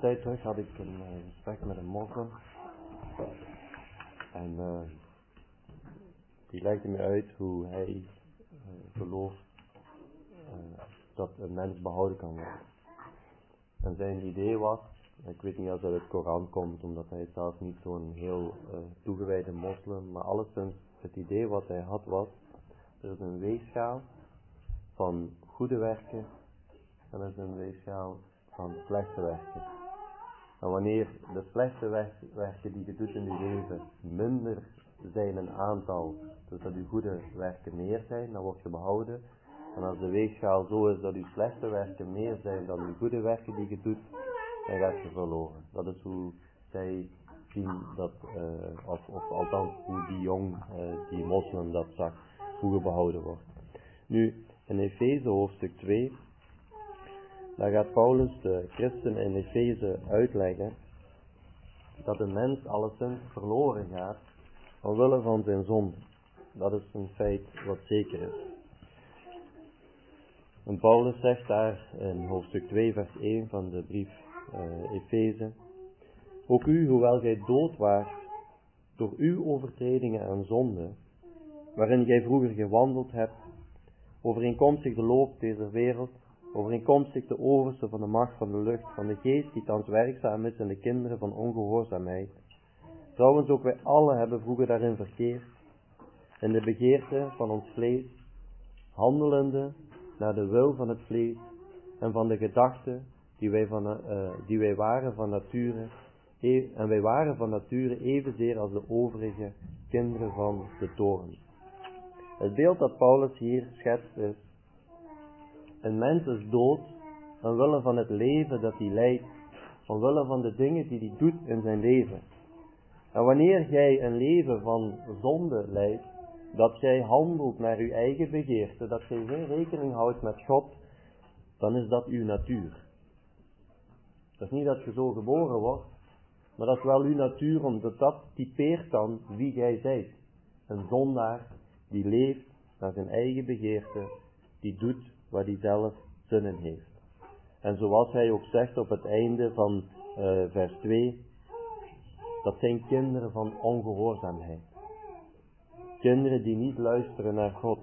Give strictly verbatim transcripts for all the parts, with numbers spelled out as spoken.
tijd terug had ik een uh, gesprek met een moslim. En uh, die legde me uit hoe hij uh, gelooft uh, dat een mens behouden kan worden. En zijn idee was, ik weet niet of dat uit het Koran komt, omdat hij zelf niet zo'n heel uh, toegewijde moslim, maar alleszins het idee wat hij had was, er is een weegschaal van goede werken en er is een weegschaal van slechte werken. En wanneer de slechte werken die je doet in je leven minder zijn in aantal, dus dat je goede werken meer zijn, dan word je behouden. En als de weegschaal zo is dat je slechte werken meer zijn dan je goede werken die je doet, dan gaat je verloren. Dat is hoe zij zien dat, uh, of, of althans hoe die jong, uh, die moslim dat zag, hoe je behouden wordt. Nu, in Efeze hoofdstuk twee, daar gaat Paulus de christen in Efeze uitleggen dat de mens alleszins verloren gaat omwille van zijn zonde. Dat is een feit wat zeker is. En Paulus zegt daar in hoofdstuk twee vers één van de brief uh, Efeze: ook u, hoewel gij dood waart door uw overtredingen en zonden, waarin gij vroeger gewandeld hebt, overeenkomstig de loop deze wereld, overeenkomstig de overste van de macht van de lucht, van de geest die thans werkzaam is in de kinderen van ongehoorzaamheid. Trouwens ook wij allen hebben vroeger daarin verkeerd, in de begeerte van ons vlees, handelende naar de wil van het vlees en van de gedachten die wij, van, uh, die wij waren van nature, e- en wij waren van nature evenzeer als de overige kinderen van de toorn. Het beeld dat Paulus hier schetst is: een mens is dood omwille van het leven dat hij leidt, omwille van de dingen die hij doet in zijn leven. En wanneer jij een leven van zonde leidt, dat jij handelt naar uw eigen begeerte, dat jij geen rekening houdt met God, dan is dat uw natuur. Dat is niet dat je zo geboren wordt, maar dat is wel uw natuur, omdat dat typeert dan wie jij zijt. Een zondaar die leeft naar zijn eigen begeerte, die doet waar hij zelf zin in heeft. En zoals hij ook zegt op het einde van uh, vers twee, dat zijn kinderen van ongehoorzaamheid. Kinderen die niet luisteren naar God.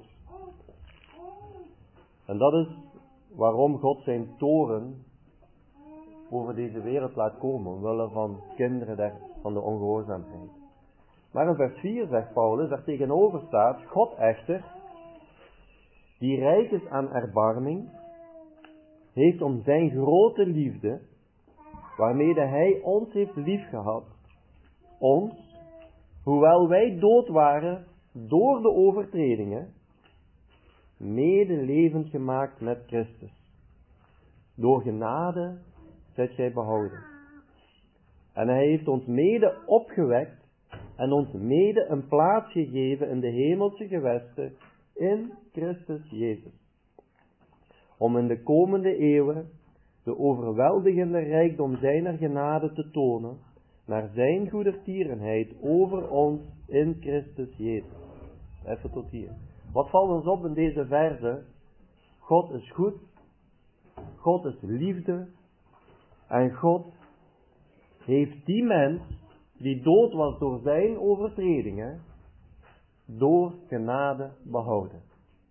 En dat is waarom God zijn toorn over deze wereld laat komen, omwille van kinderen der, van de ongehoorzaamheid. Maar in vers vier zegt Paulus, daar tegenover staat: God echter, die rijk is aan erbarming, heeft om zijn grote liefde, waarmede hij ons heeft liefgehad, ons, hoewel wij dood waren door de overtredingen, mede levend gemaakt met Christus. Door genade zijt gij behouden. En hij heeft ons mede opgewekt en ons mede een plaats gegeven in de hemelse gewesten in Christus Jezus. Om in de komende eeuwen de overweldigende rijkdom zijner genade te tonen, naar zijn goedertierenheid over ons in Christus Jezus. Even tot hier. Wat valt ons op in deze verse? God is goed, God is liefde, en God heeft die mens die dood was door zijn overtredingen, door genade behouden.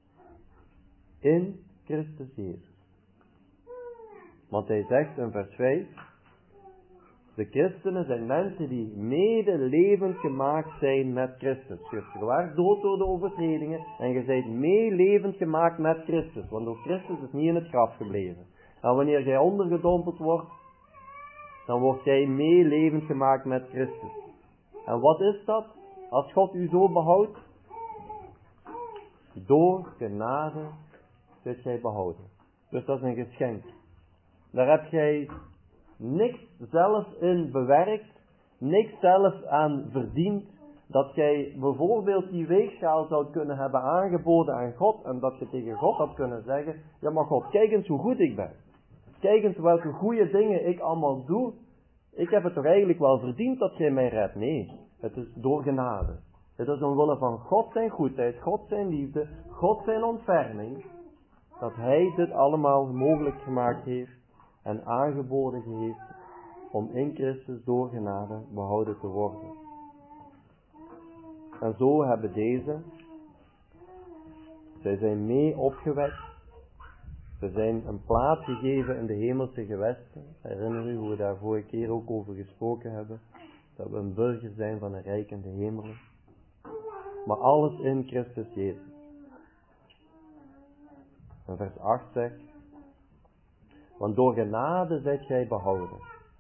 In Christus Jezus. Want hij zegt in vers vijf, de christenen zijn mensen die mede levend gemaakt zijn met Christus. Je waart dood door de overtredingen en je bent mee levend gemaakt met Christus. Want door Christus is niet in het graf gebleven. En wanneer jij ondergedompeld wordt, dan word jij mee levend gemaakt met Christus. En wat is dat? Als God u zo behoudt? Door genade zit jij behouden. Dus dat is een geschenk. Daar heb jij niks zelf in bewerkt, niks zelf aan verdiend, dat jij bijvoorbeeld die weegschaal zou kunnen hebben aangeboden aan God en dat je tegen God had kunnen zeggen, ja maar God, kijk eens hoe goed ik ben. Kijk eens welke goede dingen ik allemaal doe. Ik heb het toch eigenlijk wel verdiend dat jij mij redt. Nee, het is door genade. Het is omwille van God zijn goedheid, God zijn liefde, God zijn ontferming, dat hij dit allemaal mogelijk gemaakt heeft en aangeboden heeft om in Christus door genade behouden te worden. En zo hebben deze, zij zijn mee opgewekt. Ze zijn een plaats gegeven in de hemelse gewesten. Herinner u hoe we daar vorige keer ook over gesproken hebben. Dat we een burger zijn van een rijk in de hemelen. Maar alles in Christus Jezus. En vers acht zegt. Want door genade zijt gij behouden.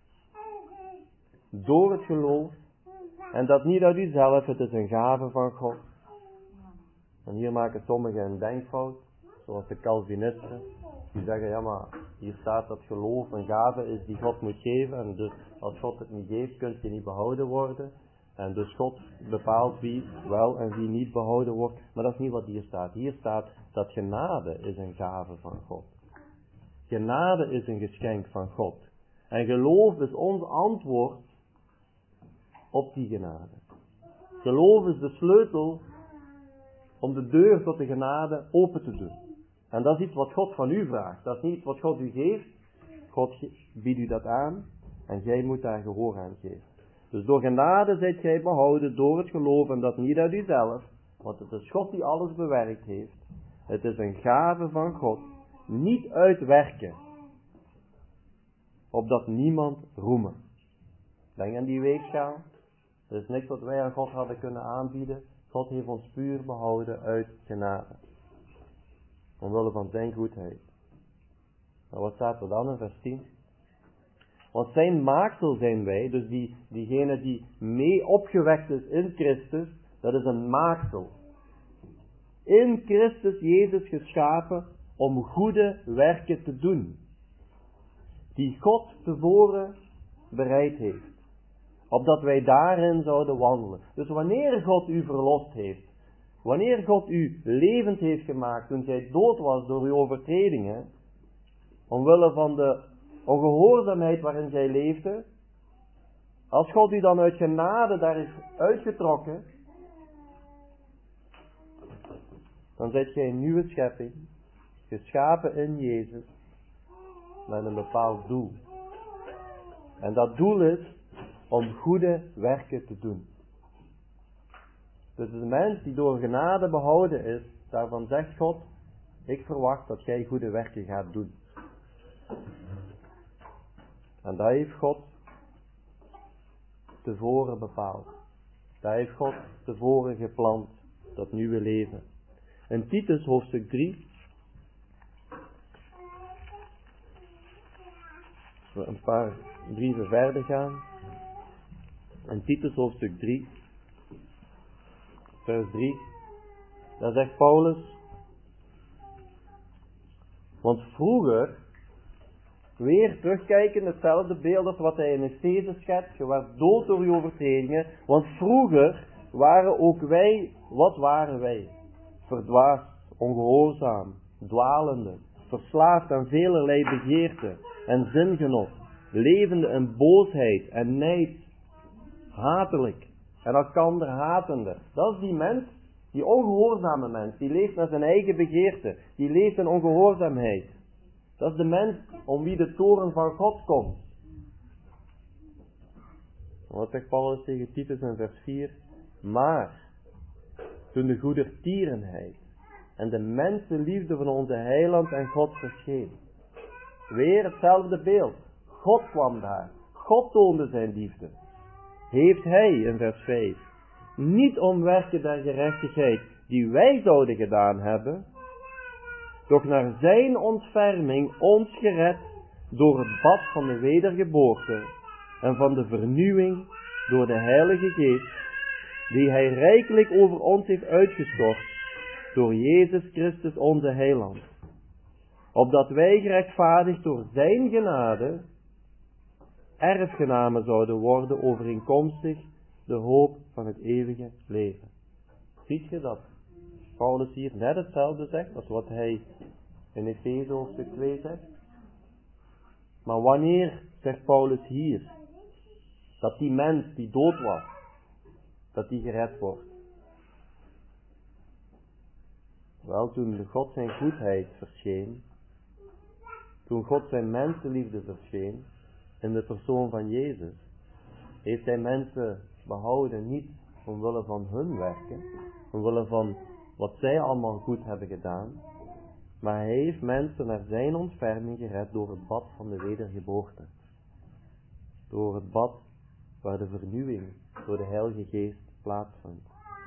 Door het geloof. En dat niet uit uzelf, het is een gave van God. En hier maken sommigen een denkfout. Zoals de Calvinisten. Die zeggen, ja maar, hier staat dat geloof een gave is die God moet geven. En dus als God het niet geeft, kunt je niet behouden worden. En dus God bepaalt wie wel en wie niet behouden wordt. Maar dat is niet wat hier staat. Hier staat dat genade is een gave van God. Genade is een geschenk van God. En geloof is ons antwoord op die genade. Geloof is de sleutel om de deur tot de genade open te doen. En dat is iets wat God van u vraagt. Dat is niet iets wat God u geeft. God biedt u dat aan. En jij moet daar gehoor aan geven. Dus door genade zijt gij behouden door het geloof. En dat niet uit uzelf. Want het is God die alles bewerkt heeft. Het is een gave van God. Niet uit werken. Opdat niemand roemen. Denk aan die weegschaal. Er is niks wat wij aan God hadden kunnen aanbieden. God heeft ons puur behouden uit genade. Omwille van zijn goedheid. Maar wat staat er dan in vers tien? Want zijn maaksel zijn wij, dus die, diegene die mee opgewekt is in Christus, dat is een maaksel. In Christus Jezus geschapen om goede werken te doen. Die God tevoren bereid heeft. Opdat wij daarin zouden wandelen. Dus wanneer God u verlost heeft. Wanneer God u levend heeft gemaakt toen gij dood was door uw overtredingen. Omwille van de ongehoorzaamheid waarin gij leefde. Als God u dan uit genade daar is uitgetrokken. Dan zijt gij een nieuwe schepping. Geschapen in Jezus. Met een bepaald doel. En dat doel is om goede werken te doen. Dus de mens die door genade behouden is, daarvan zegt God, ik verwacht dat jij goede werken gaat doen. En dat heeft God tevoren bepaald. Dat heeft God tevoren gepland, dat nieuwe leven. In Titus hoofdstuk drie, we een paar brieven verder gaan. In Titus hoofdstuk drie, vers drie, daar zegt Paulus, want vroeger, weer terugkijken, hetzelfde beeld als wat hij in Efeze schetst, je was dood door je overtredingen, want vroeger waren ook wij, wat waren wij? Verdwaasd, ongehoorzaam, dwalende, verslaafd aan velerlei begeerten en zingenot, levende in boosheid en nijd, hatelijk en elkander hatende. Dat is die mens, die ongehoorzame mens, die leeft naar zijn eigen begeerte, die leeft in ongehoorzaamheid. Dat is de mens om wie de toorn van God komt. Wat zegt Paulus tegen Titus in vers vier? Maar, toen de goedertierenheid en de mensenliefde van onze heiland en God verscheen. Weer hetzelfde beeld. God kwam daar. God toonde zijn liefde. Heeft hij, in vers vijf, niet om werken der gerechtigheid die wij zouden gedaan hebben, doch naar zijn ontferming ons gered door het bad van de wedergeboorte en van de vernieuwing door de Heilige Geest, die hij rijkelijk over ons heeft uitgestort door Jezus Christus onze Heiland, opdat wij gerechtvaardigd door zijn genade erfgenamen zouden worden overeenkomstig de hoop van het eeuwige leven. Ziet je dat Paulus hier net hetzelfde zegt als wat hij in Efeze hoofdstuk twee zegt? Maar wanneer zegt Paulus hier dat die mens die dood was, dat die gered wordt? Wel, toen God zijn goedheid verscheen, toen God zijn mensenliefde verscheen, in de persoon van Jezus, heeft hij mensen behouden niet omwille van hun werken, omwille van wat zij allemaal goed hebben gedaan, maar hij heeft mensen naar zijn ontferming gered door het bad van de wedergeboorte. Door het bad waar de vernieuwing door de Heilige Geest plaatsvindt.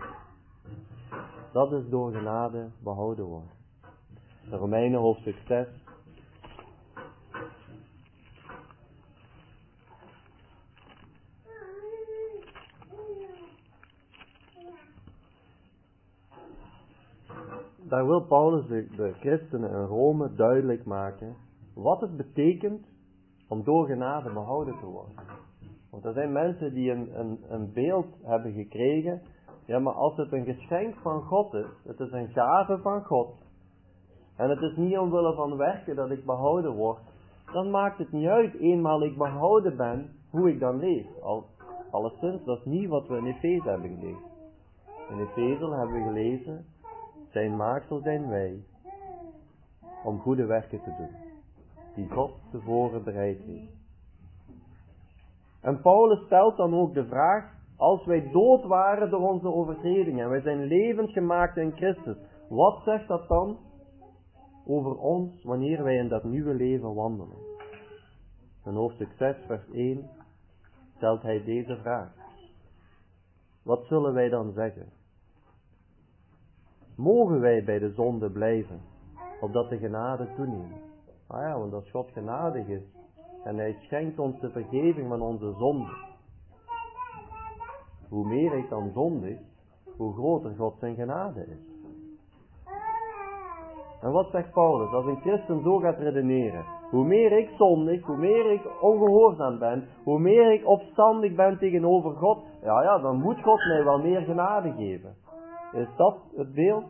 Dat is door genade behouden worden. De Romeinen hoofdstuk zes. Daar wil Paulus de, de christenen in Rome duidelijk maken wat het betekent om door genade behouden te worden. Want er zijn mensen die een, een, een beeld hebben gekregen, ja, maar als het een geschenk van God is, het is een gave van God, en het is niet omwille van werken dat ik behouden word, dan maakt het niet uit, eenmaal ik behouden ben, hoe ik dan leef. Al, alleszins, dat is niet wat we in Efeze hebben gelezen. In Efeze hebben we gelezen, zijn maaksel zijn wij, om goede werken te doen, die God tevoren bereid heeft. En Paulus stelt dan ook de vraag, als wij dood waren door onze overtredingen, en wij zijn levend gemaakt in Christus, wat zegt dat dan over ons wanneer wij in dat nieuwe leven wandelen? In hoofdstuk zes vers één stelt hij deze vraag. Wat zullen wij dan zeggen? Mogen wij bij de zonde blijven, opdat de genade toeneemt? Ah ja, want als God genadig is, en hij schenkt ons de vergeving van onze zonden. Hoe meer ik dan zondig, hoe groter God zijn genade is. En wat zegt Paulus? Als een christen zo gaat redeneren. Hoe meer ik zondig, hoe meer ik ongehoorzaam ben, hoe meer ik opstandig ben tegenover God. Ja, ja, dan moet God mij wel meer genade geven. Is dat het beeld?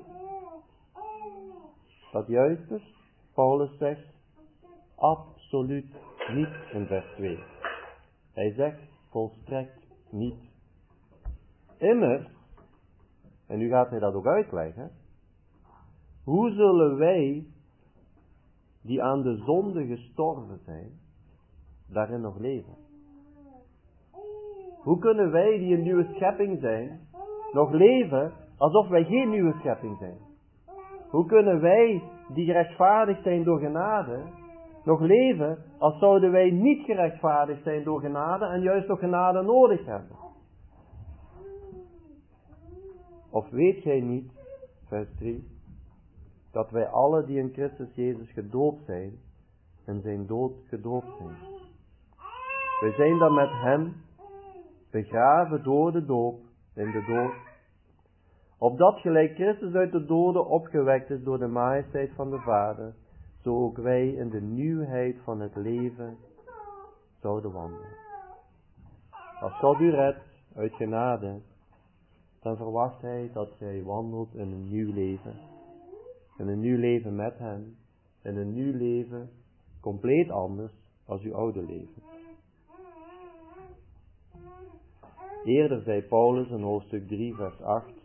Dat juist is? Paulus zegt, absoluut niet in vers twee. Hij zegt volstrekt niet. Immers, en nu gaat hij dat ook uitleggen, hoe zullen wij, die aan de zonde gestorven zijn, daarin nog leven? Hoe kunnen wij, die een nieuwe schepping zijn, nog leven alsof wij geen nieuwe schepping zijn? Hoe kunnen wij, die gerechtvaardigd zijn door genade, nog leven als zouden wij niet gerechtvaardigd zijn door genade en juist nog genade nodig hebben? Of weet gij niet, vers drie, dat wij alle die in Christus Jezus gedoopt zijn, in zijn dood gedoopt zijn? Wij zijn dan met hem begraven door de doop in de dood, opdat gelijk Christus uit de doden opgewekt is door de majesteit van de Vader, zo ook wij in de nieuwheid van het leven zouden wandelen. Als God u redt uit genade, dan verwacht hij dat gij wandelt in een nieuw leven. In een nieuw leven met hem. In een nieuw leven compleet anders als uw oude leven. Eerder zei Paulus in hoofdstuk drie vers acht.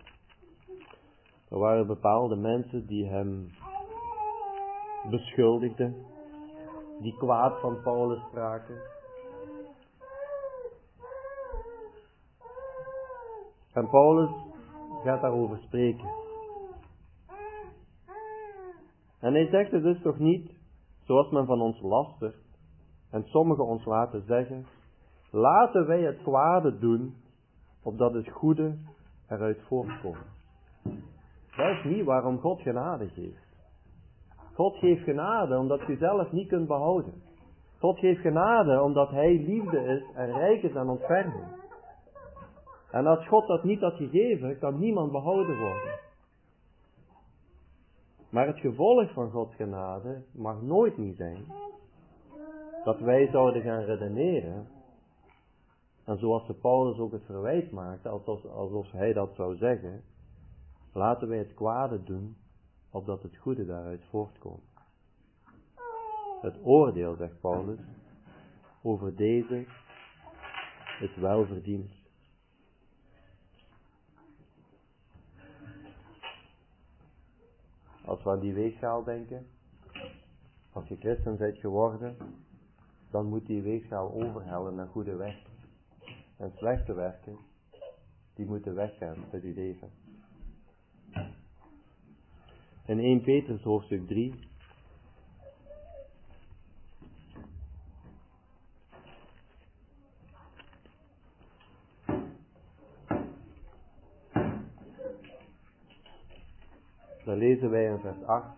Er waren bepaalde mensen die hem beschuldigden. Die kwaad van Paulus spraken. En Paulus gaat daarover spreken. En hij zegt het dus toch niet, zoals men van ons lastert, en sommigen ons laten zeggen, laten wij het kwade doen, opdat het goede eruit voortkomt. Dat is niet waarom God genade geeft. God geeft genade omdat je zelf niet kunt behouden. God geeft genade omdat hij liefde is en rijk is aan ontferming. En als God dat niet had gegeven, kan niemand behouden worden. Maar het gevolg van Gods genade mag nooit niet zijn dat wij zouden gaan redeneren, en zoals de Paulus ook het verwijt maakte, alsof, alsof hij dat zou zeggen, laten wij het kwade doen, opdat het goede daaruit voortkomt. Het oordeel, zegt Paulus, over deze is wel verdiend. Als we aan die weegschaal denken, als je christen bent geworden, dan moet die weegschaal overhellen naar goede werken. En slechte werken, die moeten weggaan uit uw leven. In eerste Petrus hoofdstuk drie. Dan lezen wij in vers acht.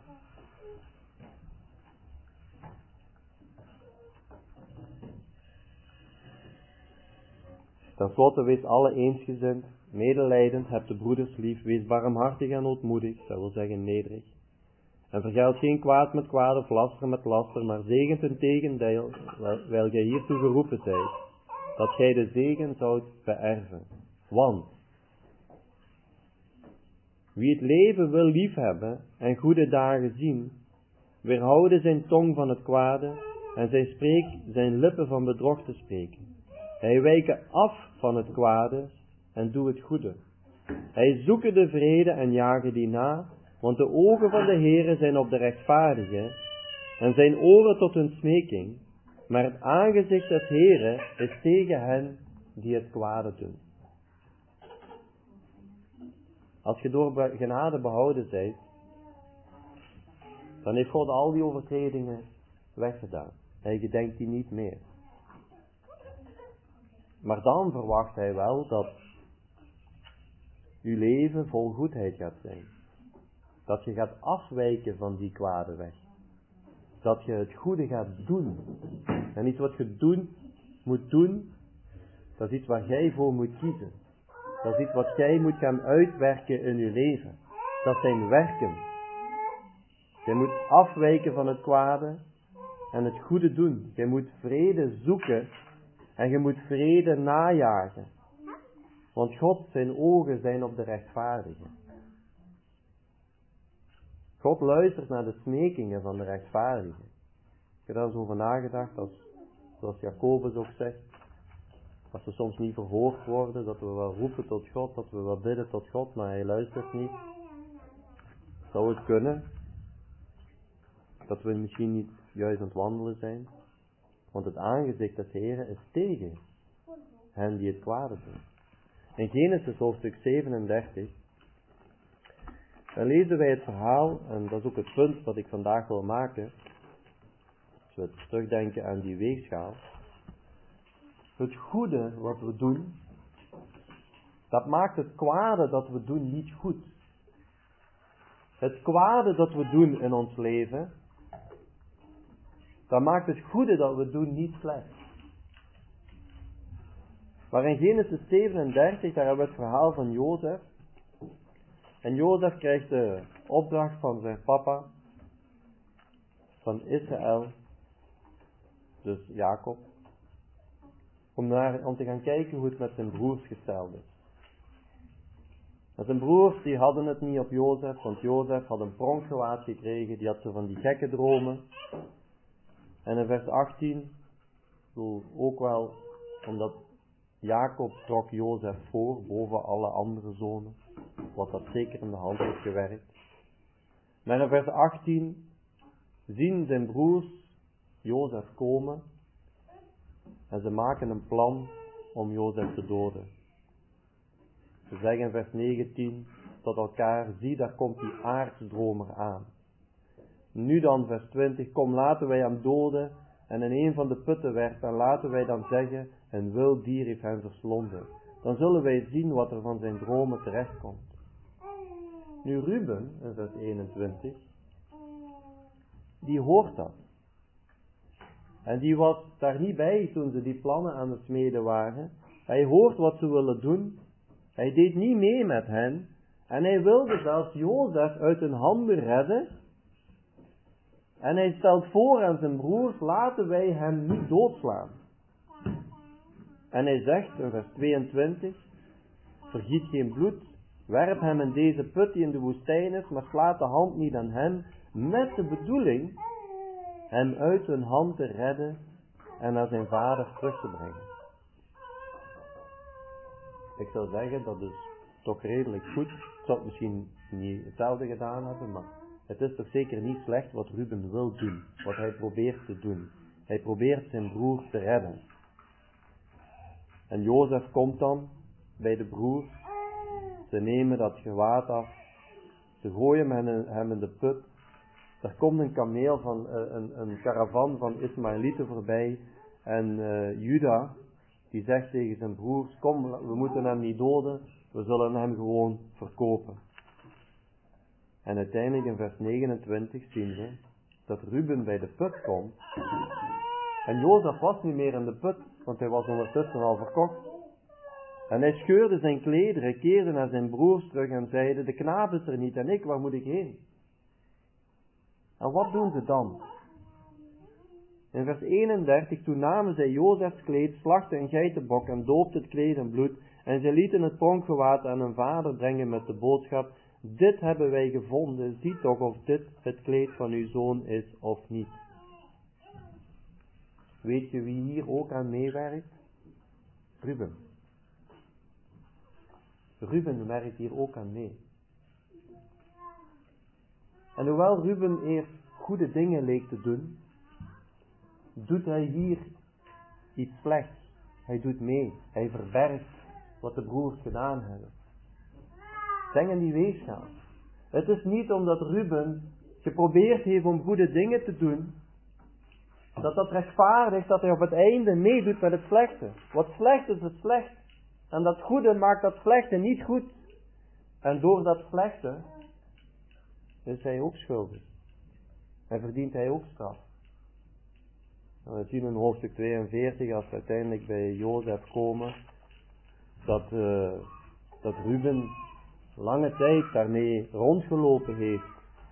Ten slotte wees alle eensgezind, medelijdend, hebt de broeders lief, wees barmhartig en ootmoedig, dat wil zeggen nederig. En vergeld geen kwaad met kwaad of laster met laster, maar zegent een tegendeel, wijl gij hiertoe geroepen zijt, dat gij de zegen zoudt beërven. Want wie het leven wil liefhebben en goede dagen zien, weerhouden zijn tong van het kwade en zijn, spreek, zijn lippen van bedrog te spreken. Hij wijke af van het kwade en doe het goede. Hij zoeke de vrede en jage die na, want de ogen van de Heere zijn op de rechtvaardigen en zijn oren tot hun smeking, maar het aangezicht des Heere is tegen hen die het kwade doen. Als je door genade behouden zijt, dan heeft God al die overtredingen weggedaan. Hij gedenkt die niet meer. Maar dan verwacht hij wel dat uw leven vol goedheid gaat zijn. Dat je gaat afwijken van die kwade weg. Dat je het goede gaat doen. En iets wat je doen, moet doen, dat is iets waar jij voor moet kiezen. Dat is iets wat jij moet gaan uitwerken in je leven. Dat zijn werken. Je moet afwijken van het kwade en het goede doen. Je moet vrede zoeken en je moet vrede najagen. Want God, zijn ogen zijn op de rechtvaardigen. God luistert naar de smekingen van de rechtvaardigen. Ik heb daar eens over nagedacht, als, zoals Jacobus ook zegt, als we soms niet verhoord worden, dat we wel roepen tot God, dat we wel bidden tot God, maar hij luistert niet. Zou het kunnen dat we misschien niet juist aan het wandelen zijn? Want het aangezicht des Heren is tegen hen die het kwade doen. In Genesis hoofdstuk zevenendertig, dan lezen wij het verhaal, en dat is ook het punt dat ik vandaag wil maken, als we terugdenken aan die weegschaal. Het goede wat we doen, dat maakt het kwade dat we doen niet goed. Het kwade dat we doen in ons leven, dat maakt het goede dat we doen niet slecht. Maar in Genesis zevenendertig, daar hebben we het verhaal van Jozef. En Jozef krijgt de opdracht van zijn papa, van Israël, dus Jacob, om, naar, om te gaan kijken hoe het met zijn broers gesteld is. En zijn broers die hadden het niet op Jozef, want Jozef had een pronkgewaad gekregen, die had zo van die gekke dromen. En in vers achttien, ook wel omdat Jacob trok Jozef voor boven alle andere zonen, wat dat zeker in de hand heeft gewerkt. Maar in vers achttien zien zijn broers Jozef komen en ze maken een plan om Jozef te doden. Ze zeggen in vers negentien tot elkaar, zie daar komt die aartsdromer aan. Nu dan vers twintig, kom laten wij hem doden en in een van de putten werpen en laten wij dan zeggen, een wild dier heeft hem verslonden. Dan zullen wij zien wat er van zijn dromen terechtkomt. Nu Ruben, in vers eenentwintig, die hoort dat. En die was daar niet bij toen ze die plannen aan het smeden waren. Hij hoort wat ze willen doen. Hij deed niet mee met hen. En hij wilde zelfs Jozef uit hun handen redden. En hij stelt voor aan zijn broers, laten wij hem niet doodslaan. En hij zegt in vers tweeëntwintig, vergiet geen bloed, werp hem in deze put die in de woestijn is, maar slaat de hand niet aan hem, met de bedoeling hem uit hun hand te redden en naar zijn vader terug te brengen. Ik zou zeggen, dat is toch redelijk goed. Ik zou het misschien niet hetzelfde gedaan hebben, maar het is toch zeker niet slecht wat Ruben wil doen, wat hij probeert te doen. Hij probeert zijn broer te redden. En Jozef komt dan bij de broers. Ze nemen dat gewaad af. Ze gooien hem in de put. Er komt een kameel van, uh, een, een caravan van Ismaëlieten voorbij. En uh, Juda, die zegt tegen zijn broers, kom, we moeten hem niet doden. We zullen hem gewoon verkopen. En uiteindelijk in vers negenentwintig zien we dat Ruben bij de put komt. En Jozef was niet meer in de put, want hij was ondertussen al verkocht. En hij scheurde zijn klederen, keerde naar zijn broers terug en zeide, de knaap is er niet en ik, waar moet ik heen? En wat doen ze dan? In vers eenendertig, toen namen zij Jozefs kleed, slachtten een geitenbok en doopten het kleed in bloed. En zij lieten het pronkgewaad aan hun vader brengen met de boodschap, dit hebben wij gevonden, zie toch of dit het kleed van uw zoon is of niet. Weet je wie hier ook aan meewerkt? Ruben. Ruben werkt hier ook aan mee. En hoewel Ruben eerst goede dingen leek te doen, doet hij hier iets slechts. Hij doet mee. Hij verbergt wat de broers gedaan hebben. Denk aan die weegschaal. Het is niet omdat Ruben geprobeerd heeft om goede dingen te doen, dat dat rechtvaardigt dat hij op het einde meedoet met het slechte. Wat slecht is, is slecht. En dat goede maakt dat slechte niet goed. En door dat slechte is hij ook schuldig. En verdient hij ook straf. En we zien in hoofdstuk tweeënveertig, als we uiteindelijk bij Jozef komen, dat, uh, dat Ruben lange tijd daarmee rondgelopen heeft.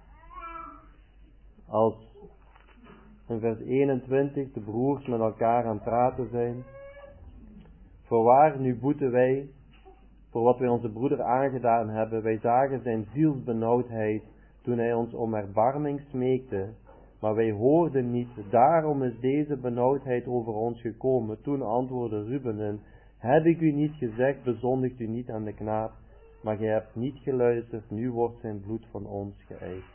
Als in vers eenentwintig de broers met elkaar aan het praten zijn. Voorwaar, nu boeten wij voor wat wij onze broeder aangedaan hebben. Wij zagen zijn zielsbenauwdheid toen hij ons om erbarming smeekte. Maar wij hoorden niet, daarom is deze benauwdheid over ons gekomen. Toen antwoordde Ruben hen, heb ik u niet gezegd, bezondigt u niet aan de knaap. Maar gij hebt niet geluisterd, nu wordt zijn bloed van ons geëist.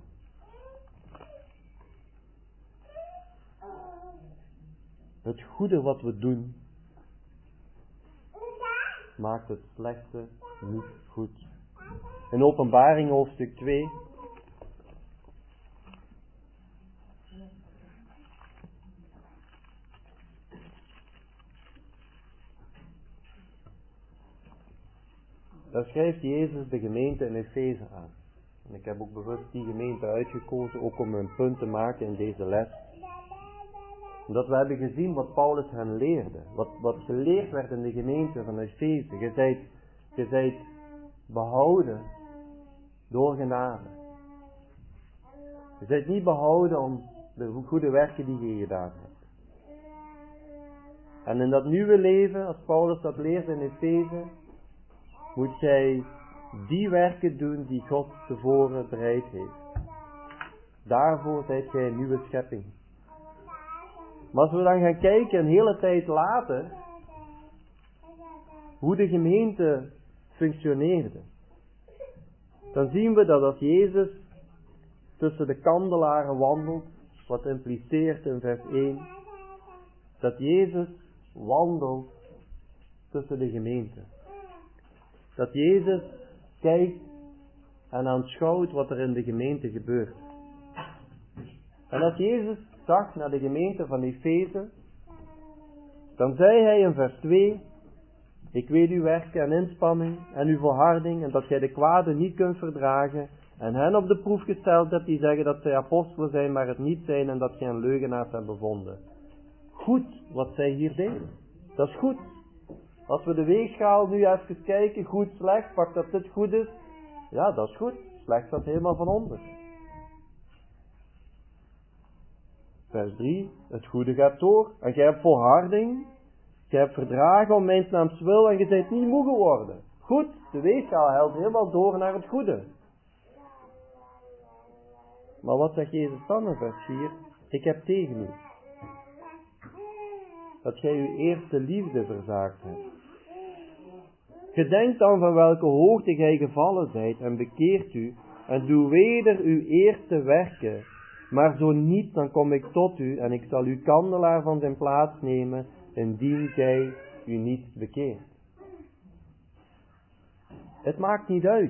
Het goede wat we doen, maakt het slechte niet goed. In Openbaring hoofdstuk twee, daar schrijft Jezus de gemeente in Efeze aan. En ik heb ook bewust die gemeente uitgekozen, ook om een punt te maken in deze les. Omdat we hebben gezien wat Paulus hen leerde. Wat, wat geleerd werd in de gemeente van Efeze. Je zijt, je zijt behouden door genade. Je zijt niet behouden om de goede werken die je gedaan hebt. En in dat nieuwe leven, als Paulus dat leert in Efeze, moet jij die werken doen die God tevoren bereid heeft. Daarvoor zijt jij een nieuwe schepping. Maar als we dan gaan kijken, een hele tijd later, hoe de gemeente functioneerde, dan zien we dat als Jezus tussen de kandelaren wandelt, wat impliceert in vers één, dat Jezus wandelt tussen de gemeente. Dat Jezus kijkt en aanschouwt wat er in de gemeente gebeurt. En als Jezus zag naar de gemeente van Efeze, dan zei hij in vers twee, ik weet uw werken en inspanning en uw volharding en dat gij de kwade niet kunt verdragen en hen op de proef gesteld hebt die zeggen dat zij apostelen zijn, maar het niet zijn en dat gij een leugenaars hebt bevonden. Goed wat zij hier deden. Dat is goed. Als we de weegschaal nu even kijken, goed, slecht, pak dat dit goed is. Ja, dat is goed. Slecht staat helemaal van onder. Vers drie, het goede gaat door. En gij hebt volharding. Gij hebt verdragen om mijn naams wil en je bent niet moe geworden. Goed, de weegschaal helpt helemaal door naar het goede. Maar wat zegt Jezus dan in vers vier? Ik heb tegen u dat gij uw eerste liefde verzaakt hebt. Gedenk dan van welke hoogte gij gevallen zijt en bekeert u en doe weder uw eerste werken. Maar zo niet, dan kom ik tot u en ik zal uw kandelaar van zijn plaats nemen, indien gij u niet bekeert. Het maakt niet uit.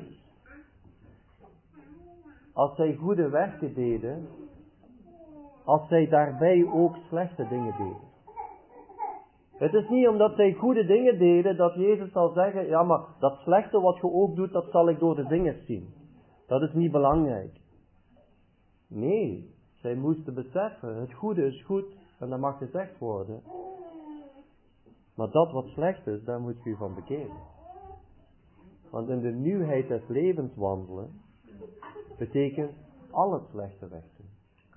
Als zij goede werken deden, als zij daarbij ook slechte dingen deden. Het is niet omdat zij goede dingen deden, dat Jezus zal zeggen, ja maar dat slechte wat je ook doet, dat zal ik door de vingers zien. Dat is niet belangrijk. Nee, zij moesten beseffen, het goede is goed en dat mag gezegd worden. Maar dat wat slecht is, daar moet je van bekeren. Want in de nieuwheid des levens wandelen, betekent al het slechte weg doen.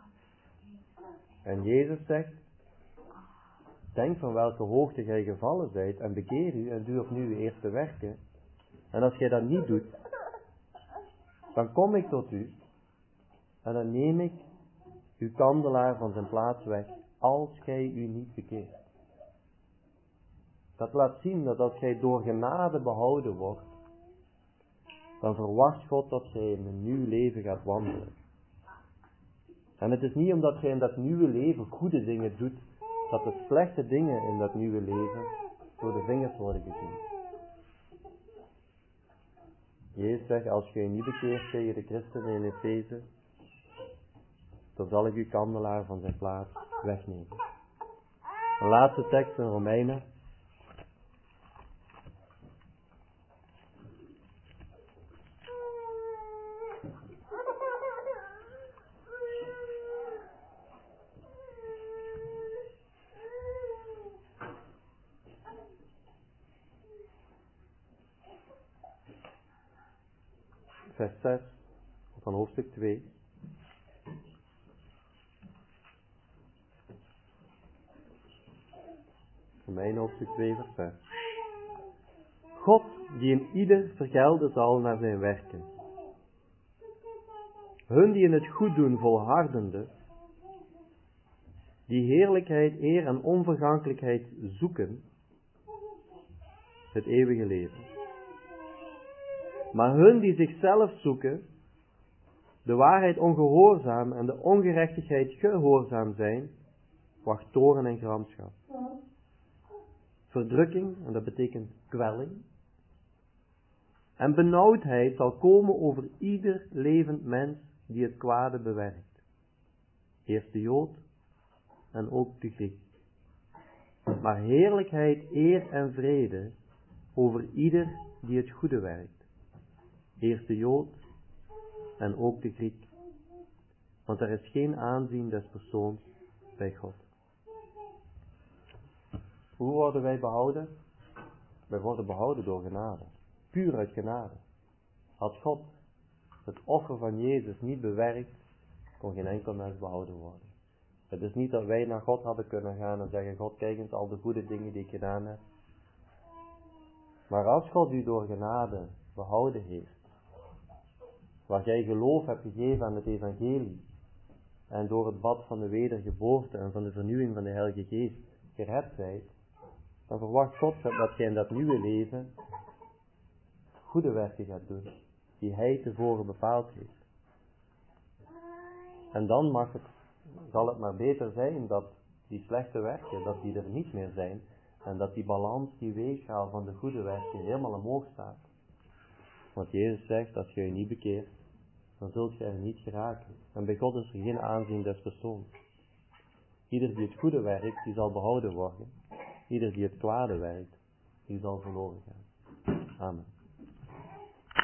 En Jezus zegt, denk van welke hoogte gij gevallen zijt en bekeer u en doe opnieuw uw eerste werken. En als gij dat niet doet, dan kom ik tot u en dan neem ik uw kandelaar van zijn plaats weg, als gij u niet bekeert. Dat laat zien dat als gij door genade behouden wordt, dan verwacht God dat gij in een nieuw leven gaat wandelen. En het is niet omdat gij in dat nieuwe leven goede dingen doet, dat de slechte dingen in dat nieuwe leven door de vingers worden gezien. Jezus zegt, als gij niet bekeert tegen de christenen in Efeze, dan zal ik uw kandelaar van zijn plaats wegnemen. Een laatste tekst in Romeinen. Vers zes van hoofdstuk twee. Romeinen hoofdstuk twee vers zes. God die in ieder vergelden zal naar zijn werken. Hun die in het goed doen volhardende, die heerlijkheid, eer en onvergankelijkheid zoeken, het eeuwige leven. Maar hun die zichzelf zoeken, de waarheid ongehoorzaam en de ongerechtigheid gehoorzaam zijn, wacht toorn en gramschap. Verdrukking, en dat betekent kwelling. En benauwdheid zal komen over ieder levend mens die het kwade bewerkt. Eerst de Jood en ook de Griek. Maar heerlijkheid, eer en vrede over ieder die het goede werkt. Eerst de Jood en ook de Griek. Want er is geen aanzien des persoons bij God. Hoe worden wij behouden? Wij worden behouden door genade. Puur uit genade. Had God het offer van Jezus niet bewerkt, kon geen enkel mens behouden worden. Het is niet dat wij naar God hadden kunnen gaan en zeggen, God, kijk eens al de goede dingen die ik gedaan heb. Maar als God u door genade behouden heeft, waar jij geloof hebt gegeven aan het evangelie, en door het bad van de wedergeboorte en van de vernieuwing van de Heilige Geest gered zijt, dan verwacht God dat jij in dat nieuwe leven goede werken gaat doen, die Hij tevoren bepaald heeft. En dan mag het, zal het maar beter zijn dat die slechte werken, dat die er niet meer zijn, en dat die balans, die weegschaal van de goede werken helemaal omhoog staat. Want Jezus zegt, als je je niet bekeert, dan zult je er niet geraken. En bij God is er geen aanzien des persoons. Ieder die het goede werkt, die zal behouden worden. Ieder die het kwade werkt, die zal verloren gaan. Amen.